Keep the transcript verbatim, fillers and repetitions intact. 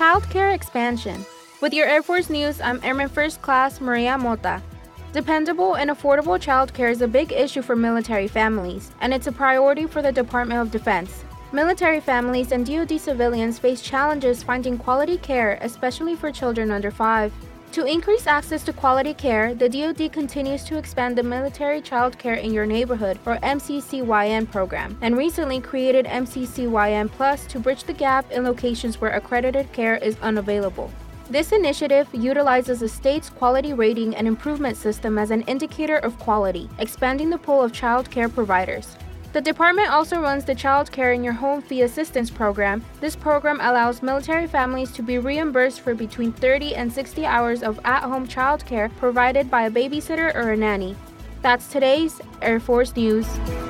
Childcare expansion. With your Air Force News, I'm Airman First Class Maria Mota. Dependable and affordable childcare is a big issue for military families, and it's a priority for the Department of Defense. Military families and D O D civilians face challenges finding quality care, especially for children under five. To increase access to quality care, the D O D continues to expand the Military Child Care in Your Neighborhood, or M C C Y N program, and recently created M C C Y N Plus to bridge the gap in locations where accredited care is unavailable. This initiative utilizes the state's quality rating and improvement system as an indicator of quality, expanding the pool of child care providers. The department also runs the Child Care in Your Home Fee Assistance Program. This program allows military families to be reimbursed for between thirty and sixty hours of at-home child care provided by a babysitter or a nanny. That's today's Air Force News.